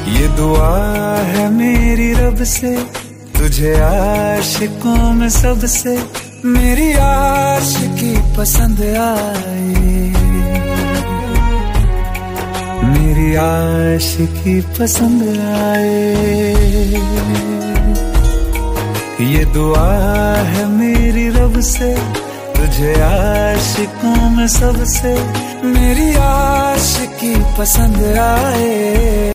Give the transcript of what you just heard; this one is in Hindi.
ये दुआ है मेरी रब से, तुझे आशिकों में सबसे मेरी आशिकी पसंद आए, मेरी आशिकी पसंद आए। ये दुआ है मेरी रब से, तुझे आशिकों में सबसे मेरी आशिकी पसंद आए।